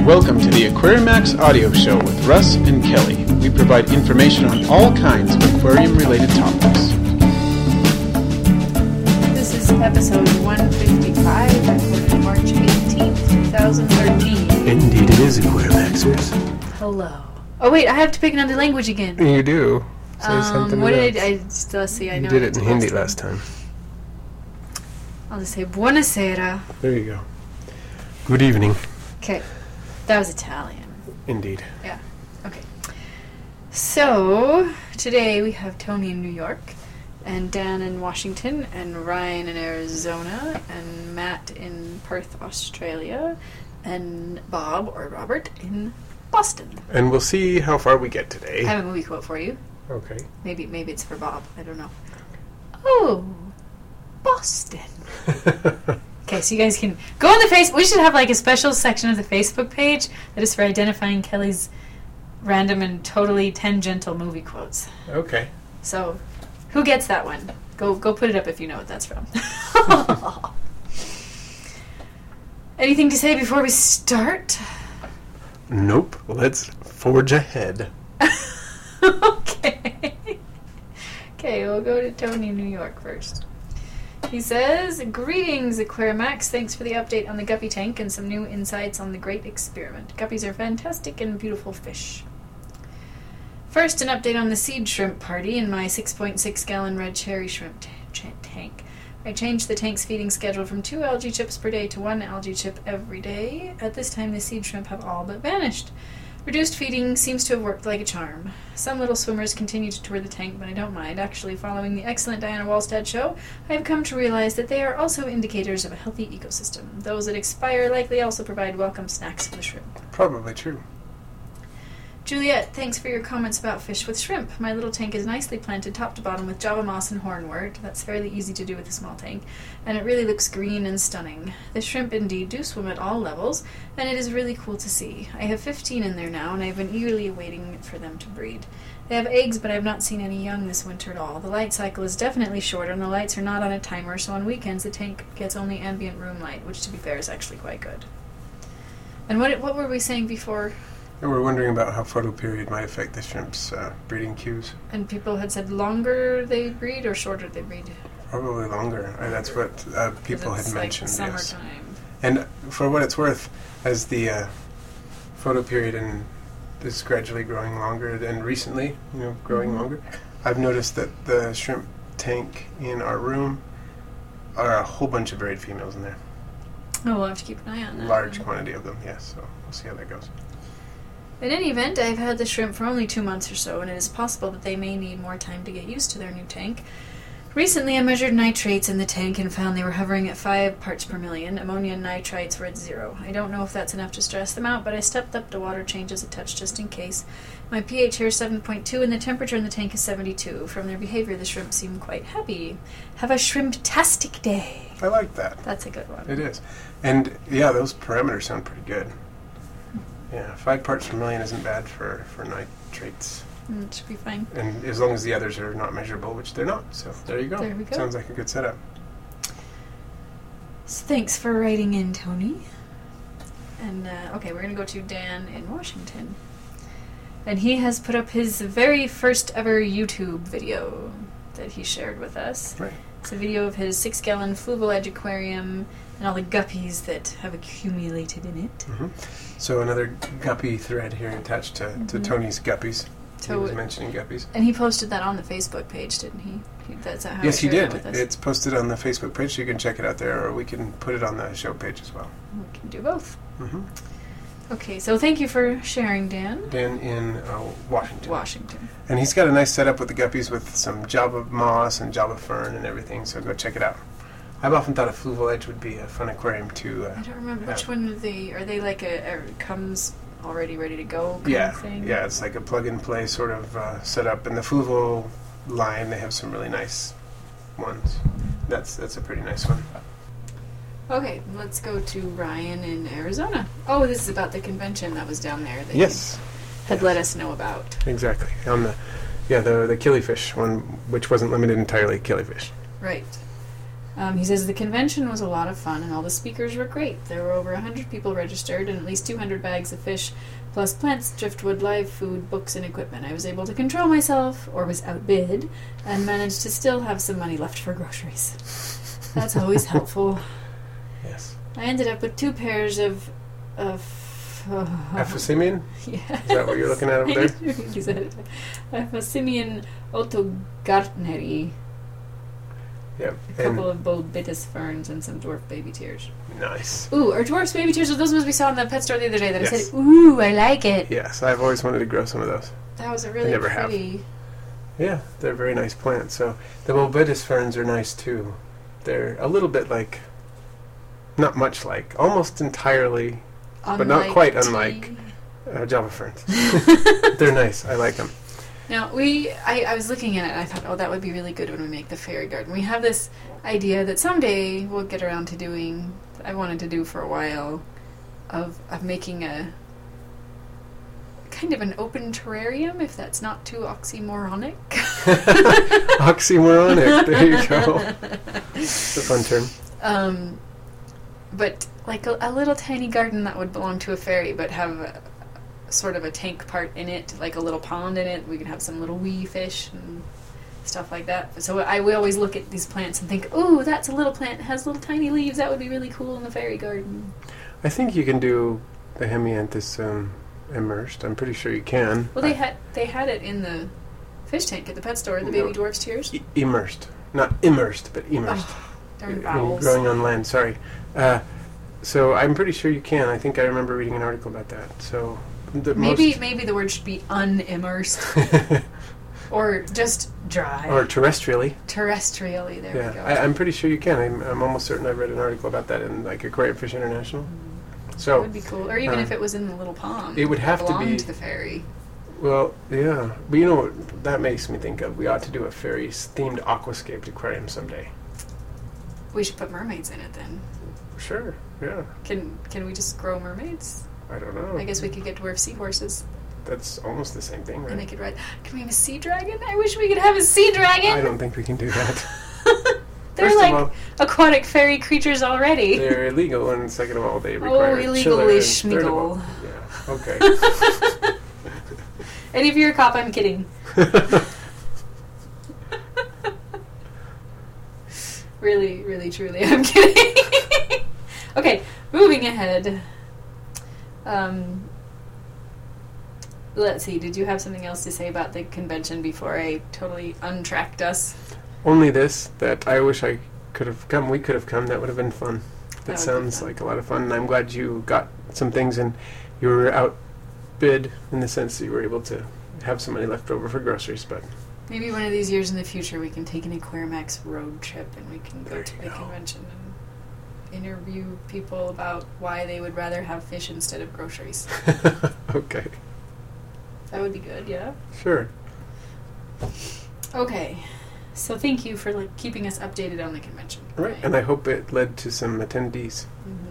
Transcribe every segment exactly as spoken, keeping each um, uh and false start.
Welcome to the Aquariumax audio show with Russ and Kelly. We provide information on all kinds of aquarium-related topics. This is episode one fifty-five, recorded March eighteenth, twenty thirteen. Indeed it is, Aquariumaxers. Hello. Oh wait, I have to pick another language again. You do. Say um, something What else. did I, I just, let's see, I know You did it it's in Hindi time. last time. I'll just say buonasera. There you go. Good evening. Okay, that was Italian. Indeed. Yeah, okay. So, today we have Tony in New York, and Dan in Washington, and Ryan in Arizona, and Matt in Perth, Australia, and Bob, or Robert, in Boston. And we'll see how far we get I today. have a movie quote for you. Okay. Maybe maybe it's for Bob. I don't know. Oh, Boston. Okay, so you guys can go on the Facebook. We should have like a special section of the Facebook page that is for identifying Kelly's random and totally tangential movie quotes. Okay. So, who gets that one? Go go put it up if you know what that's from. Anything to say before we start? Nope. Let's forge ahead. Okay. Okay, we'll go to Tony in New York first. He says, "Greetings, Aquariumax. Thanks for the update on the guppy tank and some new insights on the great experiment. Guppies are fantastic and beautiful fish. First, an update on the seed shrimp party in my six point six gallon red cherry shrimp t- ch- tank. I changed the tank's feeding schedule from two algae chips per day to one algae chip every day. At this time, the seed shrimp have all but vanished. Reduced feeding seems to have worked like a charm. Some little swimmers continue to tour the tank, but I don't mind. Actually, following the excellent Diana Wallstad show, I have come to realize that they are also indicators of a healthy ecosystem. Those that expire likely also provide welcome snacks for the shrimp. Probably true. Juliet, thanks for your comments about fish with shrimp. My little tank is nicely planted top to bottom with Java moss and hornwort. That's fairly easy to do with a small tank, and it really looks green and stunning. The shrimp indeed do swim at all levels, and it is really cool to see. I have fifteen in there now, and I have been eagerly waiting for them to breed. They have eggs, but I have not seen any young this winter at all. The light cycle is definitely shorter, and the lights are not on a timer, so on weekends the tank gets only ambient room light, which to be fair is actually quite good. And what what were we saying before? And we're wondering about how photo period might affect the shrimp's uh, breeding cues. And people had said longer they breed or shorter they breed? Probably longer. Uh, that's what uh, people had it's mentioned. Like yes. summertime. And for what it's worth, as the uh, photo period in, is gradually growing longer, and recently, you know, growing Mm-hmm. longer, I've noticed that the shrimp tank in our room are a whole bunch of buried females in there. Oh, we'll have to keep an eye on that. Large quantity of them, yes. So we'll see how that goes. In any event, I've had the shrimp for only two months or so, and it is possible that they may need more time to get used to their new tank. Recently, I measured nitrates in the tank and found they were hovering at five parts per million. Ammonia and nitrites were at zero. I don't know if that's enough to stress them out, but I stepped up the water changes a touch just in case. My pH here is seven point two, and the temperature in the tank is seventy-two. From their behavior, the shrimp seem quite happy. Have a shrimp-tastic day. I like that. That's a good one. It is. And, yeah, those parameters sound pretty good. Yeah, five parts per million isn't bad for, for nitrates. Mm, it should be fine. And as long as the others are not measurable, which they're not. So there you go. There we go. Sounds like a good setup. So thanks for writing in, Tony. And, uh, okay, we're going to go to Dan in Washington. And he has put up his very first ever YouTube video that he shared with us. Right. It's a video of his six-gallon Fluval Edge aquarium and all the guppies that have accumulated in it. Mm-hmm. So another guppy thread here attached to, to Mhm. Tony's guppies. So he was it- mentioning guppies. And he posted that on the Facebook page, didn't he? he that's how Yes, he shared did. that with us. It's posted on the Facebook page, so you can check it out there, or we can put it on the show page as well. We can do both. Mm-hmm. Okay, so thank you for sharing, Dan. Dan in uh, Washington. Washington. And he's got a nice setup with the guppies with some Java moss and Java fern and everything, so go check it out. I've often thought a Fluval Edge would be a fun aquarium to... Uh, I don't remember which have. one are they. Are they like a, a comes already ready to go kind Yeah, of thing? yeah, it's like a plug-and-play sort of uh, setup. And the Fluval line, they have some really nice ones. That's that's a pretty nice one. Okay, let's go to Ryan in Arizona. Oh, this is about the convention that was down there that Yes, you had yes. let us know about. Exactly. On the yeah the the killifish one, which wasn't limited entirely to killifish. Right. Um, he says the convention was a lot of fun and all the speakers were great. There were over one hundred people registered and at least two hundred bags of fish, plus plants, driftwood, live food, books, and equipment. I was able to control myself, or was outbid, and managed to still have some money left for groceries. That's always helpful. Yes. I ended up with two pairs of... of uh, Aphosimian? Yeah. Is that what you're looking at over there? He said Aphosimian otogartneri. Yep. A couple of Bolbitis ferns and some dwarf baby tears. Nice. Ooh, are dwarf baby tears? Are those ones we saw in the pet store the other day that Yes. I said, ooh, I like it. Yes, I've always wanted to grow some of those. That was a really never have. pretty... Yeah, they're very nice plants. So the Bolbitis ferns are nice too. They're a little bit like, not much like, almost entirely, but not quite unlike uh, Java ferns. They're nice. I like them. Now, we, I, I was looking at it and I thought, oh, that would be really good when we make the fairy garden. We have this idea that someday we'll get around to doing, I wanted to do for a while, of, of making a kind of an open terrarium, if that's not too oxymoronic. Oxymoronic, there you go. It's a fun term. Um, but like a, a little tiny garden that would belong to a fairy, but have a, sort of a tank part in it, like a little pond in it. We can have some little wee fish and stuff like that. So I we always look at these plants and think, oh, that's a little plant. It has little tiny leaves. That would be really cool in the fairy garden. I think you can do the Hemianthus um, immersed. I'm pretty sure you can. Well, they had they had it in the fish tank at the pet store, the baby No. dwarf's tears. E- immersed. Not immersed, but immersed. Oh, darn I mean, vowels. growing on land, sorry. Uh, so I'm pretty sure you can. I think I remember reading an article about that. So the Maybe most maybe the word should be unimmersed. Or just dry. or terrestrially. Terrestrially, there Yeah, we go. I, I'm pretty sure you can. I'm, I'm almost certain I read an article about that in like Aquarium Fish International. that So would be cool. Or even uh, if it was in the little pond. it would have to belonged be- to the fairy. well, yeah. But you know what that makes me think of? We ought to do a fairies themed aquascaped aquarium someday. We should put mermaids in it then. Sure. Yeah. Can can we just grow mermaids? I don't know. I guess we could get dwarf seahorses That's almost the same thing, and they right? could ride. Can we have a sea dragon? I wish we could have a sea dragon. I don't think we can do that. They're First of like all, aquatic fairy creatures already. they're illegal, and second of all, they require Oh, a illegal chiller, and is third of all- schmeagle. Yeah. Okay. And if you're a cop, I'm kidding. Really, really, truly, I'm kidding. Okay, moving ahead. Um, let's see. Did you have something else to say about the convention before I totally untracked us? Only this, that I wish I could have come. We could have come. That would have been fun. That That would be sounds fun. like a lot of fun, and I'm glad you got some things and you were outbid in the sense that you were able to have some money left over for groceries. But Maybe one of these years in the future we can take an Aquarimax road trip and we can go There to you the go. convention and interview people about why they would rather have fish instead of groceries. okay, That would be good, yeah? sure. Okay. So thank you for like keeping us updated on the convention. Right, and I hope it led to some attendees.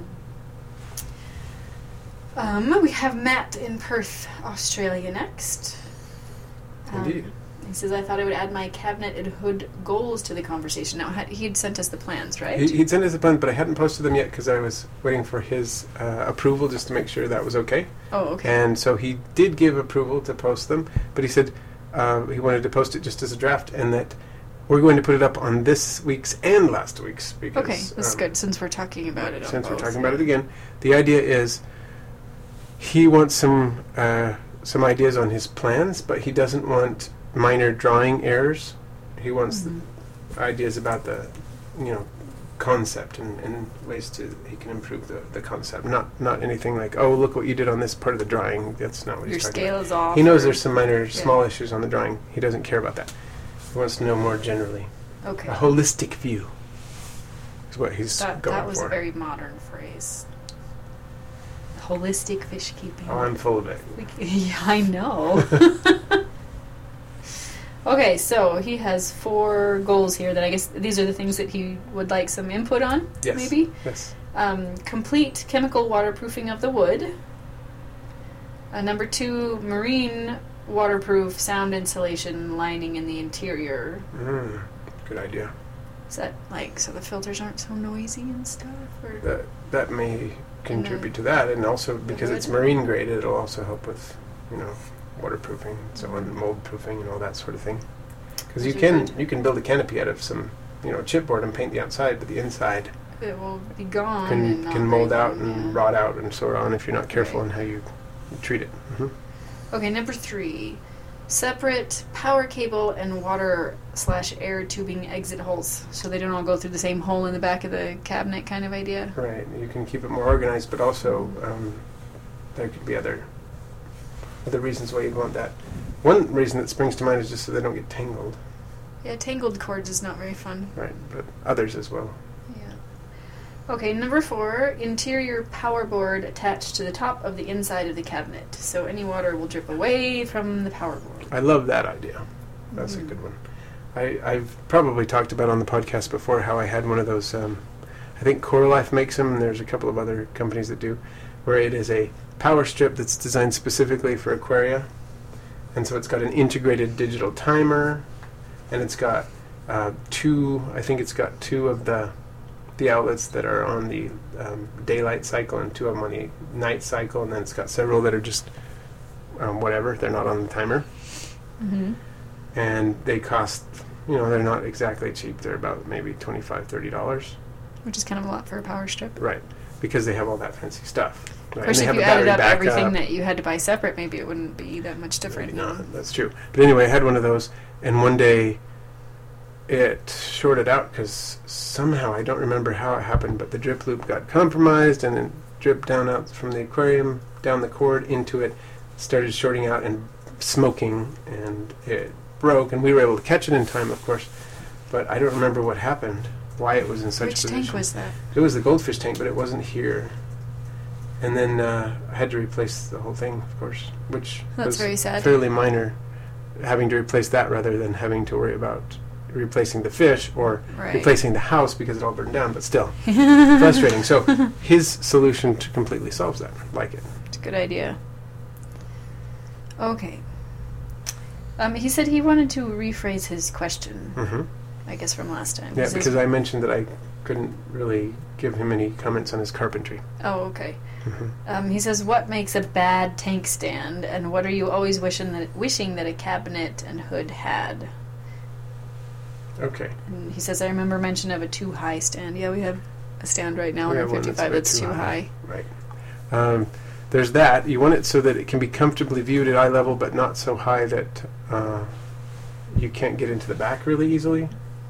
Mhm. Um, we have Matt in Perth, Australia next. Um, Indeed. He says, I thought I would add my cabinet and hood goals to the conversation. Now, had, he'd sent us the plans, right? He, he'd sent us a plan, but I hadn't posted them yet because I was waiting for his uh, approval just to make sure that was okay. oh, okay. And so he did give approval to post them, but he said uh, he wanted to post it just as a draft, and that we're going to put it up on this week's and last week's. Because, Okay, that's um, good, since we're talking about it on Since we're both. talking about it again, the idea is he wants some uh, some ideas on his plans, but he doesn't want minor drawing errors. He wants Mhm. the ideas about the, you know, concept and, and ways to he can improve the, the concept. Not not anything like, oh, look what you did on this part of the drawing. That's not what Your he's talking scale about. is off. He knows or- there's some minor, small issues on the drawing. He doesn't care about that. He wants to know more generally. Okay. A holistic view is what he's That, going that was for. a very modern phrase. Holistic fish keeping. Oh, I'm full of it. We c- yeah, I know. Okay, so he has four goals here that I guess these are the things that he would like some input on, Yes. maybe? Yes. Um, complete chemical waterproofing of the wood. Uh, number two, marine waterproof sound insulation lining in the interior. Mm, good idea. Is that like so the filters aren't so noisy and stuff? Or That that may contribute to that, and also because it's marine grade, it'll also help with, you know, waterproofing and so on, mold proofing and all that sort of thing. Because you can you can build a canopy out of some, you know, chipboard and paint the outside, but the inside it will be gone. Can and can mold out long, and yeah. rot out and so on if you're not careful Right. in how you treat it. Mm-hmm. Okay, number three. Separate power cable and water slash air tubing exit holes so they don't all go through the same hole in the back of the cabinet kind of idea. Right. You can keep it more organized, but also um, there could be other other reasons why you'd want that. One reason that springs to mind is just so they don't get tangled. Yeah, tangled cords is not very fun. Right, but others as well. Yeah. Okay, number four, interior power board attached to the top of the inside of the cabinet. So any water will drip away from the power board. I love that idea. That's Mm. a good one. I, I've probably talked about on the podcast before how I had one of those, um, I think CoreLife makes them, and there's a couple of other companies that do, where it is a power strip that's designed specifically for aquaria. And so it's got an integrated digital timer, and it's got uh, two, I think it's got two of the the outlets that are on the um, daylight cycle and two of them on the night cycle, and then it's got several that are just um, whatever, they're not on the timer. Mm-hmm. And they cost, you know, they're not exactly cheap. They're about maybe twenty-five dollars, thirty dollars. Which is kind of a lot for a power strip. Right, because they have all that fancy stuff. Right? Of course, and they if have you a added battery up everything backup. that you had to buy separate, maybe it wouldn't be that much different. Maybe not, that's true. But anyway, I had one of those, and one day it shorted out because somehow, I don't remember how it happened, but the drip loop got compromised and then dripped down out from the aquarium, down the cord into it, started shorting out and smoking, and it broke, and we were able to catch it in time, of course, but I don't remember what happened, why it was in such Which position. tank was that? It was the goldfish tank, but it wasn't here. And then uh, I had to replace the whole thing, of course, which That's was very sad. fairly minor, having to replace that rather than having to worry about replacing the fish or Right. replacing the house because it all burned down, but still frustrating. So his solution to completely solves that. Like it. It's a good idea. Okay. Um, he said he wanted to rephrase his question, Mm-hmm. I guess, from last time. Yeah, Is this- because I mentioned that I couldn't really give him any comments on his carpentry. Oh, okay. Mm-hmm. Um, he says, "What makes a bad tank stand, and what are you always wishing that wishing that a cabinet and hood had?" Okay. And he says, "I remember mention of a too high stand. Yeah, we have a stand right now We in our have one that's a fifty-five bit that's too too high. high. Right. Um, there's that. You want it so that it can be comfortably viewed at eye level, but not so high that uh, you can't get into the back really easily.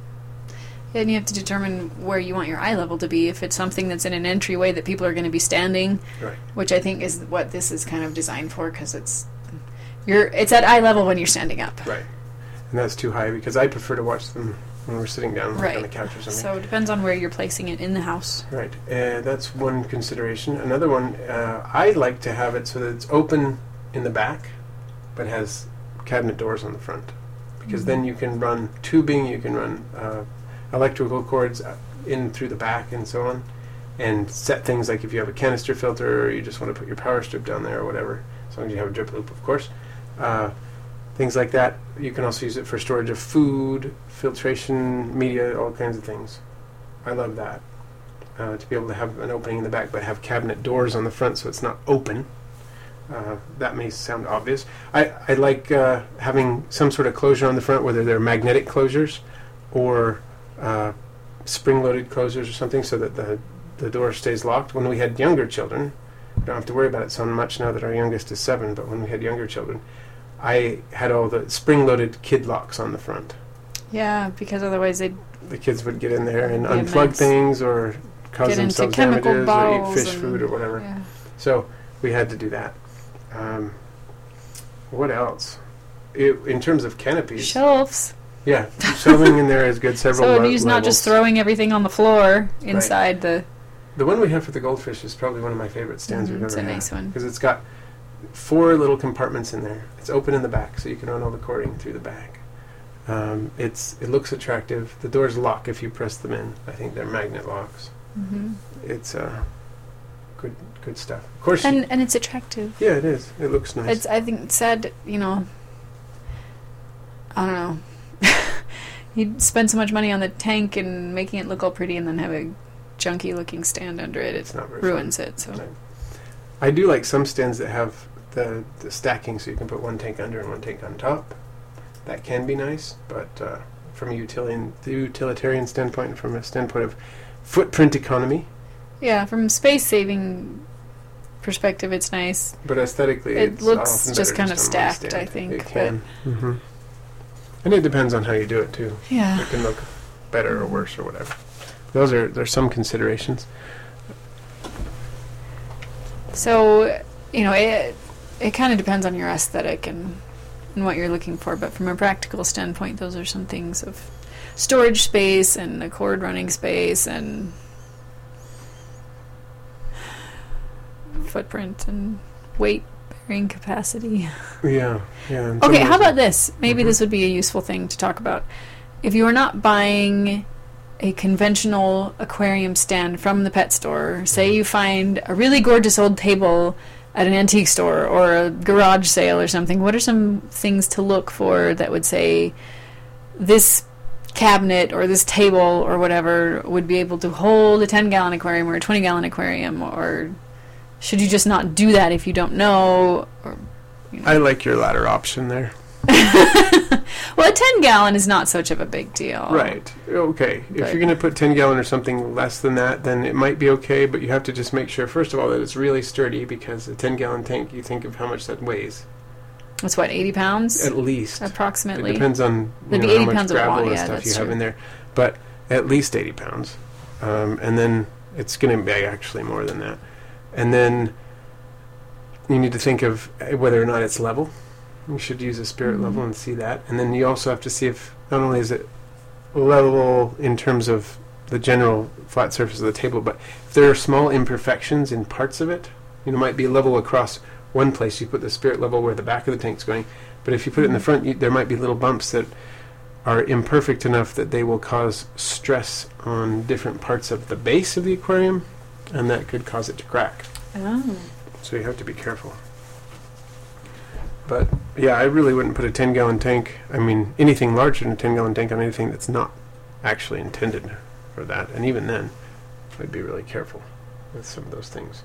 And you have to determine where you want your eye level to be. If it's something that's in an entryway that people are going to be standing, Right. which I think is what this is kind of designed for, because it's you're it's at eye level when you're standing up. Right. And that's too high because I prefer to watch them when we're sitting down like Right. on the couch or something. So it depends on where you're placing it in the house. Right. Uh, that's one consideration. Another one, uh, I like to have it so that it's open in the back, but has cabinet doors on the front. Because Mm-hmm. then you can run tubing, you can run uh, electrical cords in through the back and so on, and set things like if you have a canister filter or you just want to put your power strip down there or whatever, as long as you have a drip loop, of course. Uh, things like that. You can also use it for storage of food, filtration, media, all kinds of things. I love that. Uh, to be able to have an opening in the back but have cabinet doors on the front so it's not open. Uh, that may sound obvious. I, I like uh, having some sort of closure on the front, whether they're magnetic closures or uh, spring-loaded closures or something, so that the, the door stays locked. When we had younger children, we don't have to worry about it so much now that our youngest is seven, but when we had younger children, I had all the spring-loaded kid locks on the front. Yeah, because otherwise they'd The kids would get in there and Be a unplug mess. things or cause Get into themselves chemical damages or eat bottles fish and- food or whatever. yeah. So we had to do that. Um, what else? It, in terms of canopies, Shelves. yeah, shelving in there is good. Several So le- he's not just levels. throwing everything on the floor inside the. The one we have for the goldfish is probably one of my favorite stands Mhm, we've it's ever a had. nice one. Because it's got four little compartments in there. It's open in the back, so you can run all the cording through the back. Um, it's it looks attractive. The doors lock if you press them in. I think they're magnet locks. Mm-hmm. It's uh, good good stuff. Of course, And and it's attractive. yeah, it is. It looks nice. It's I think it's sad, you know. I don't know. He'd spend so much money on the tank and making it look all pretty and then have a junky looking stand under it. It ruins fun. it. So right. I do like some stands that have the, the stacking, so you can put one tank under and one tank on top. That can be nice, but uh, from a utilitarian, the utilitarian standpoint and from a standpoint of footprint economy. Yeah, from space saving perspective, it's nice. But aesthetically, it it's looks just kind just of stacked, I think. It can. Mm-hmm. And it depends on how you do it, too. Yeah. It can look better or worse or whatever. Those are, there's some considerations. So, you know, it it kind of depends on your aesthetic and, and what you're looking for. But from a practical standpoint, those are some things of storage space and a cord running space and footprint and weight bearing capacity. Yeah, yeah. Okay, how about this? Maybe mm-hmm. this would be a useful thing to talk about. If you are not buying a conventional aquarium stand from the pet store, say you find a really gorgeous old table at an antique store or a garage sale or something, what are some things to look for that would say this cabinet or this table or whatever would be able to hold a ten gallon aquarium or a twenty gallon aquarium, or should you just not do that if you don't know? Or, you know. I like your latter option there. Well, a ten gallon is not such of a big deal. Right. Okay. But if you're going to put ten gallon or something less than that, then it might be okay, but you have to just make sure, first of all, that it's really sturdy, because a ten gallon tank, you think of how much that weighs. That's what, eighty pounds? At least. Approximately. It depends on you know, how much gravel and yeah, stuff you have true. in there. But at least eighty pounds. Um, and then it's going to be actually more than that. And then you need to think of whether or not it's level. You should use a spirit mm-hmm. level and see that. And then you also have to see if not only is it level in terms of the general flat surface of the table, but if there are small imperfections in parts of it, you know, it might be level across one place. You put the spirit level where the back of the tank's going, but if you put it in the front, you, there might be little bumps that are imperfect enough that they will cause stress on different parts of the base of the aquarium, and that could cause it to crack. Oh. So you have to be careful. But, yeah, I really wouldn't put a ten gallon tank, I mean, anything larger than a ten gallon tank on anything that's not actually intended for that. And even then, I'd be really careful with some of those things.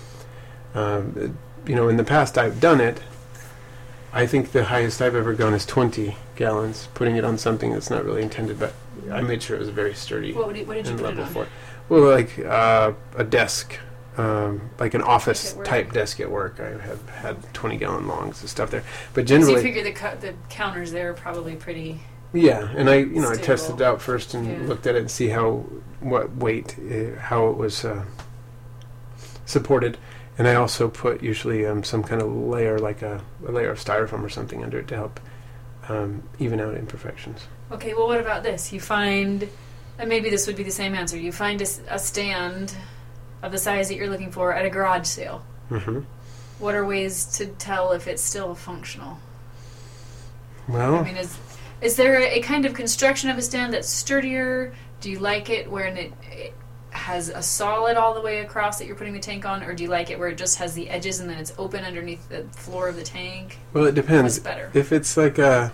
Um, it, you know, in the past I've done it. I think the highest I've ever gone is twenty gallons, putting it on something that's not really intended, but I made sure it was very sturdy. What, would you, what did you and put level it on? for it. Well, like uh, a desk. Um, like an office type desk at work. I have had twenty gallon longs and stuff there, but generally, so you figure the cu- the counters there are probably pretty. Yeah, and I you know stable. I tested it out first and yeah. looked at it and see how what weight uh, how it was uh, supported, and I also put usually um, some kind of layer like a, a layer of styrofoam or something under it to help um, even out imperfections. Okay, well, what about this? You find, and maybe this would be the same answer. You find a, a stand of the size that you're looking for at a garage sale. Mm-hmm. What are ways to tell if it's still functional? Well, I mean, is is there a, a kind of construction of a stand that's sturdier? Do you like it where it, it has a solid all the way across that you're putting the tank on, or do you like it where it just has the edges and then it's open underneath the floor of the tank? Well, it depends. What's better? If it's like a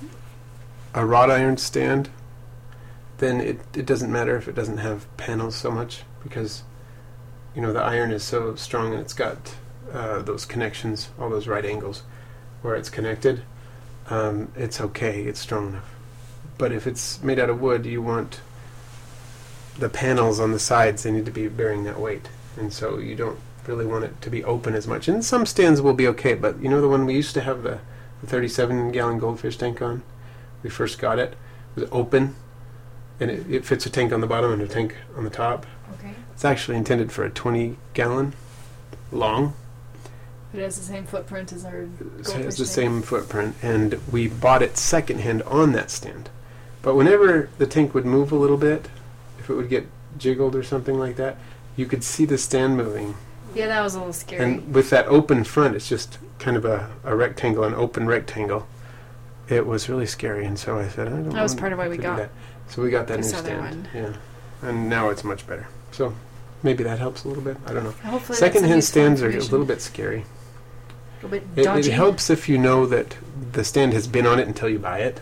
a wrought iron stand, then it it doesn't matter if it doesn't have panels so much, because you know, the iron is so strong and it's got uh, those connections, all those right angles where it's connected. Um, it's okay, it's strong enough. But if it's made out of wood, you want the panels on the sides, they need to be bearing that weight. And so you don't really want it to be open as much. And some stands will be okay, but you know the one we used to have the, the thirty-seven gallon goldfish tank on? We first got it. It was open, and it, it fits a tank on the bottom and a tank on the top. Okay. It's actually intended for a twenty gallon long. It has the same footprint as our goldfish It has the tank. same footprint, and we bought it secondhand on that stand. But whenever the tank would move a little bit, if it would get jiggled or something like that, you could see the stand moving. Yeah, that was a little scary. And with that open front, it's just kind of a, a rectangle, an open rectangle. It was really scary, and so I said, I don't know. That was part of why we got that. So we got that new stand. One. Yeah. And now it's much better. So maybe that helps a little bit. I don't know. Hopefully secondhand stands are a little bit scary. A little bit It, dodgy. it helps if you know that the stand has been on it until you buy it.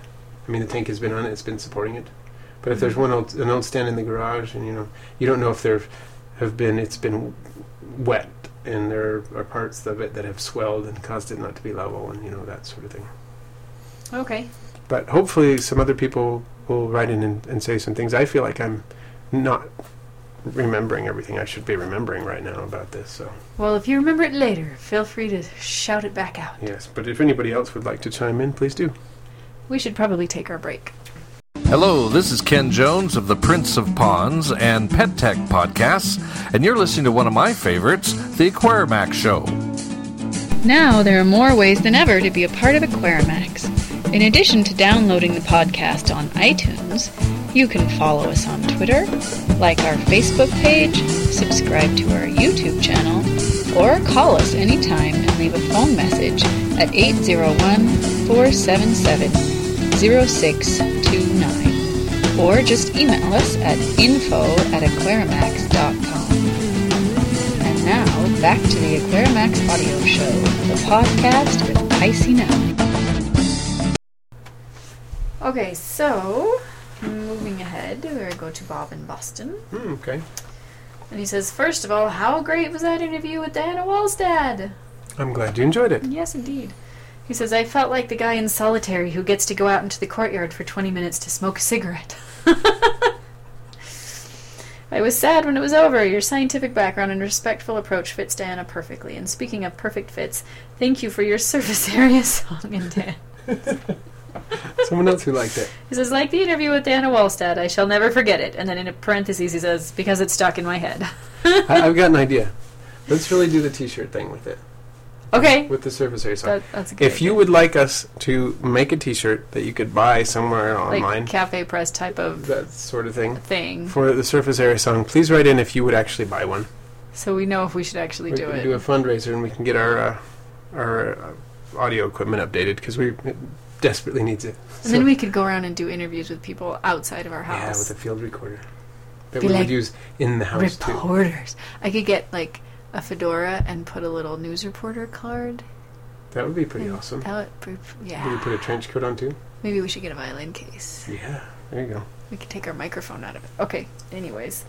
I mean, the tank has been on it; it's been supporting it. But if there's one old, an old stand in the garage, and you know, you don't know if there have been, it's been wet, and there are parts of it that have swelled and caused it not to be level, and you know, that sort of thing. Okay. But hopefully, some other people will write in and, and say some things. I feel like I'm not remembering everything I should be remembering right now about this. So. Well, if you remember it later, feel free to shout it back out. Yes, but if anybody else would like to chime in, please do. We should probably take our break. Hello, this is Ken Jones of the Prince of Ponds and Pet Tech podcasts, and you're listening to one of my favorites, The Aquarimax Show. Now there are more ways than ever to be a part of Aquarimax. In addition to downloading the podcast on iTunes, you can follow us on Twitter, like our Facebook page, subscribe to our YouTube channel, or call us anytime and leave a phone message at eight zero one, four seven seven, zero six two nine, or just email us at info at aquarimax dot com. And now, back to the Aquarimax Audio Show, the podcast with Icy Nelly. Okay, so, moving ahead, we're going to go to Bob in Boston. Mm, okay. And he says, first of all, how great was that interview with Diana Wallstad? I'm glad you enjoyed it. Yes, indeed. He says, I felt like the guy in Solitary who gets to go out into the courtyard for twenty minutes to smoke a cigarette. I was sad when it was over. Your scientific background and respectful approach fits Diana perfectly. And speaking of perfect fits, thank you for your service area song and dance. Someone else who liked it. He says, like the interview with Diana Wallstad, I shall never forget it. And then in parentheses he says, because it's stuck in my head. I, I've got an idea. Let's really do the t-shirt thing with it. Okay. With the surface area song. That, that's a good if idea. you would like us to make a t-shirt that you could buy somewhere like online. Cafe Press type of that sort of thing. thing. For the surface area song, please write in if you would actually buy one. So we know if we should actually we do can it. do a fundraiser and we can get our uh, our uh, audio equipment updated because we it desperately needs it. And so then we could go around and do interviews with people outside of our house. Yeah, with a field recorder that Be we like would use in the house too. Reporters. I could get like a fedora and put a little news reporter card. That would be pretty and awesome. That would be, yeah. Would you put a trench coat on too? Maybe we should get a violin case. Yeah, there you go. We could take our microphone out of it. Okay, anyways.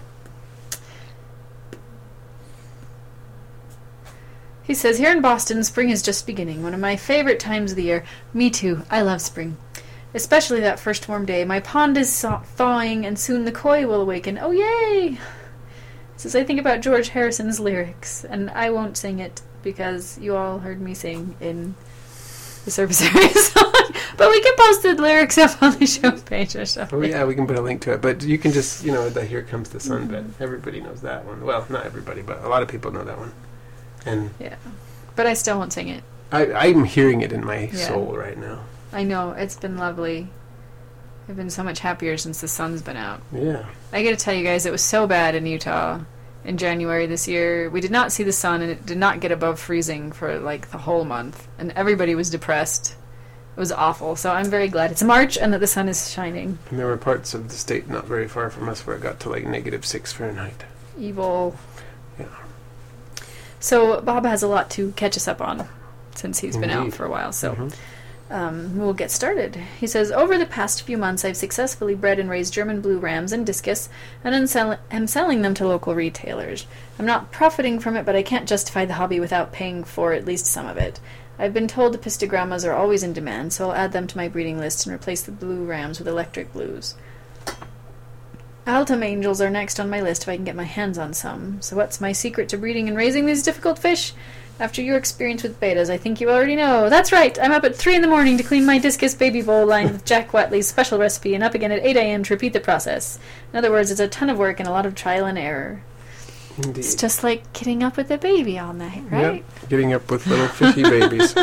He says, here in Boston, spring is just beginning. One of my favorite times of the year. Me too. I love spring. Especially that first warm day. My pond is thawing, and soon the koi will awaken. Oh, yay! He says, I think about George Harrison's lyrics, and I won't sing it because you all heard me sing in the surface area song. But we can post the lyrics up on the show page or something. Oh, yeah, we can put a link to it. But you can just, you know, the Here Comes the Sun bit. Everybody knows that one. Well, not everybody, but a lot of people know that one. And yeah, but I still won't sing it. I, I'm hearing it in my Yeah. soul right now. I know, it's been lovely. I've been so much happier since the sun's been out. Yeah. I gotta tell you guys, it was so bad in Utah in January this year. We did not see the sun, and it did not get above freezing for like the whole month. And everybody was depressed. It was awful. So I'm very glad it's March and that the sun is shining. And there were parts of the state not very far from us where it got to like negative six Fahrenheit. Evil. Yeah. So Bob has a lot to catch us up on since he's been Indeed. out for a while. So Mhm. um, we'll get started. He says, over the past few months, I've successfully bred and raised German blue rams and discus, and am, sell- am selling them to local retailers. I'm not profiting from it, but I can't justify the hobby without paying for at least some of it. I've been told the pistogrammas are always in demand, so I'll add them to my breeding list and replace the blue rams with electric blues. Altum angels are next on my list if I can get my hands on some. So what's my secret to breeding and raising these difficult fish? After your experience with betas, I think you already know. That's right! I'm up at three in the morning to clean my discus baby bowl lined with Jack Watley's special recipe, and up again at eight a.m. to repeat the process. In other words, it's a ton of work and a lot of trial and error. Indeed. It's just like getting up with a baby all night, right? Yep. Getting up with little fishy babies.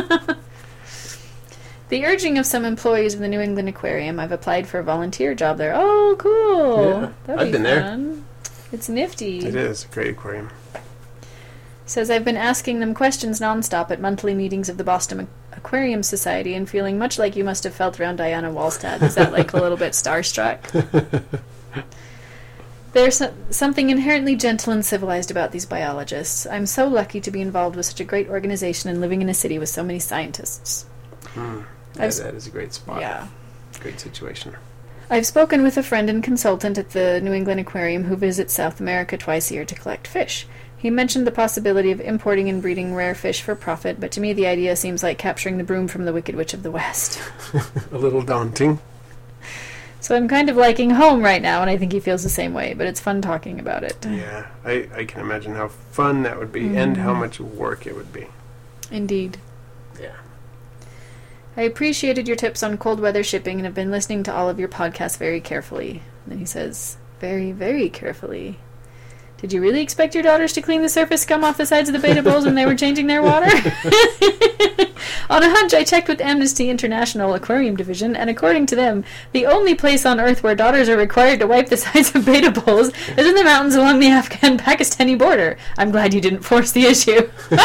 The urging of some employees of the New England Aquarium, I've applied for a volunteer job there. Oh, cool! Yeah, That'd I've be been there. fun. It's nifty. It is a great aquarium. Says, I've been asking them questions nonstop at monthly meetings of the Boston Aquarium Society and feeling much like you must have felt around Diana Wallstad. Is that like a little bit starstruck? There's so- something inherently gentle and civilized about these biologists. I'm so lucky to be involved with such a great organization and living in a city with so many scientists. Hmm. I've Yeah, s- that is a great spot. Yeah. good situation. I've spoken with a friend and consultant at the New England Aquarium who visits South America twice a year to collect fish. He mentioned the possibility of importing and breeding rare fish for profit, but to me the idea seems like capturing the broom from the Wicked Witch of the West. A little daunting. So I'm kind of liking home right now, and I think he feels the same way, but it's fun talking about it. Yeah, I, I can imagine how fun that would be, mm. and how much work it would be. Indeed. Yeah. I appreciated your tips on cold weather shipping and have been listening to all of your podcasts very carefully. Then he says, very, very carefully. Did you really expect your daughters to clean the surface scum off the sides of the betta bowls when they were changing their water? On a hunch, I checked with Amnesty International Aquarium Division, and according to them, the only place on Earth where daughters are required to wipe the sides of betta bowls is in the mountains along the Afghan-Pakistani border. I'm glad you didn't force the issue.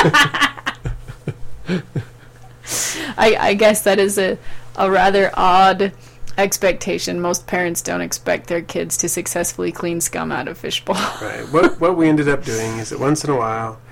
I, I guess that is a, a rather odd expectation. Most parents don't expect their kids to successfully clean scum out of fishbowl. Right. What what we ended up doing is that once in a while,